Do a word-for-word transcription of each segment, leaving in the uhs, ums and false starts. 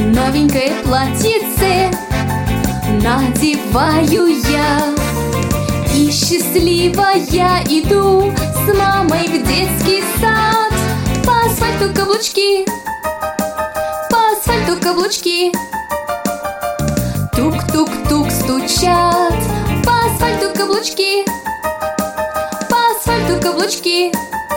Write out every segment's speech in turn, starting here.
Новенькое платьице надеваю я, и счастливая иду с мамой в детский сад. По асфальту каблучки, по асфальту каблучки, тук-тук-тук стучат. По асфальту каблучки, по асфальту каблучки,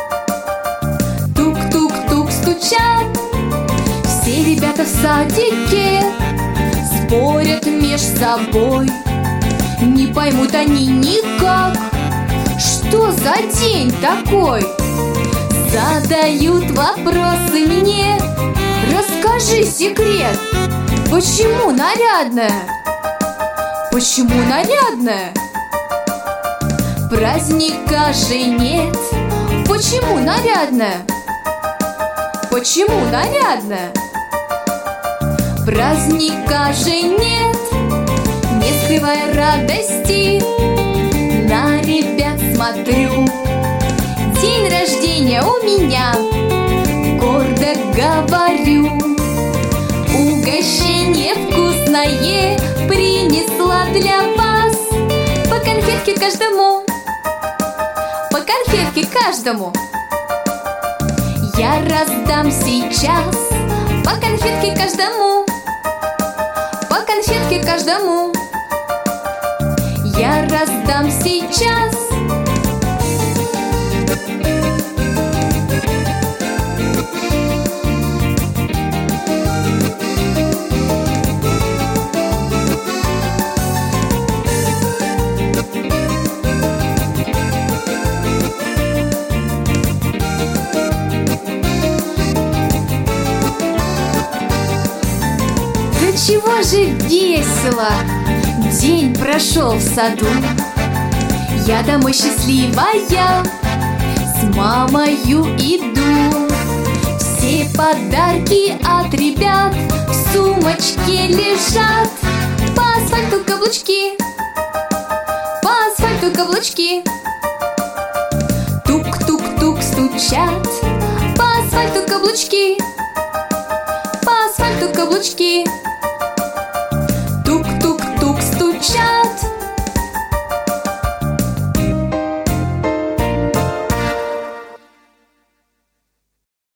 тук-тук-тук стучат. Все ребята в садике спорят меж собой, не поймут они никак, что за день такой. Задают вопросы мне: расскажи секрет, почему нарядная? Почему нарядная? Праздника же нет. Почему нарядная? Почему нарядная? Праздника же нет. Не скрывая радости, на ребят смотрю. День рождения у меня, гордо говорю. Угощение вкусное принесла для вас. По конфетке каждому, по конфетке каждому я раздам сейчас. По конфетке каждому, по конфетке каждому я раздам сейчас. Чего же весело день прошел в саду. Я домой счастливая с мамою иду. Все подарки от ребят в сумочке лежат. По асфальту каблучки, по асфальту каблучки, тук-тук-тук стучат. По асфальту каблучки, по асфальту каблучки,